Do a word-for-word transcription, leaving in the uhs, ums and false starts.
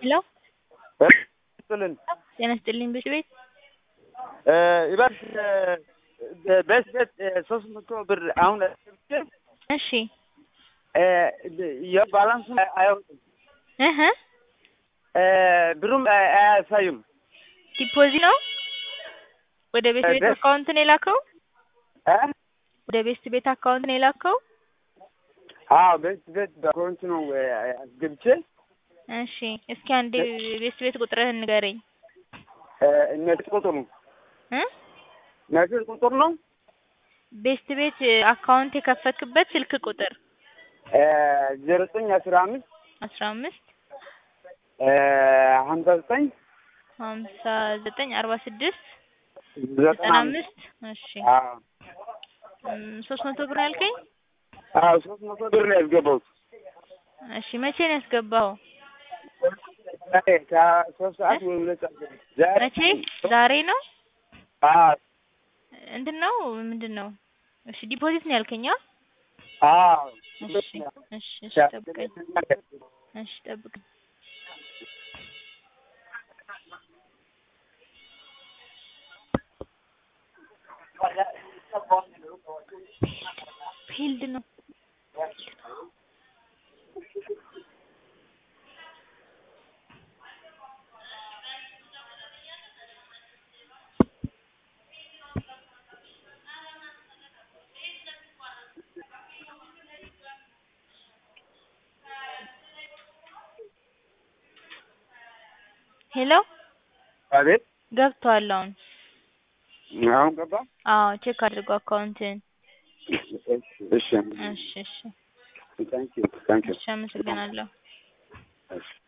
ሄሎ ጥልን ጤና ይስጥልኝ ብሽ ቤት ይባርሽ በስ ቤት ሶስት መቶ ብር አሁን እሺ የባላንሱ አይወጣም እህ ብሩም አያሳዩም። ዲፖዚት ነው ወደ ቤት ቤት አካውንት ነው የላከው እ ወደ ቤት ቤት አካውንት ነው የላከው። አዎ ቤት ቤት አካውንት ነው አስገብቼ። እሺ እስኪ አንዴ ቤት ቤት ቁጥርህን ንገረኝ። እነሱ ቁጥር ነው እ እነሱ ቁጥር ነው ቤት ቤት አካውንት የከፈትክበት ስልክ ቁጥር ዜሮ ዘጠኝ አስራ አምስት አስራ አምስት ሀምሳ ዘጠኝ ሀምሳ ዘጠኝ አርባ ስድስት ዘጠና ዘጠና አምስት እሺ አዎ ሶስት መቶ ብር ያልከኝ? አዎ ሶስት መቶ ብር ነው ያስገባሁት። እሺ መቼ ነው ያስገባኸው? ዛሬ ከሶስት ሰዓት ወይ ሁለት ሰዓት ዛሬ መቼ ዛሬ ነው? አዎ እንትን ነው ምንድነው? እሺ ዲፖዚት ነው ያልከኝ? አዎ እሺ እሺ እሺ ጠብቀኝ እሺ ጠብቀኝ ፊልድ ነው ሄሎ አቤት ገብቷል አሁን አሁን ገባ? አዎ ቼክ አድርጎ አካውንትን እሺ እሺ እሺ ታንኪዩ ታንኪዩ እሺ አመሰግናለሁ። እሺ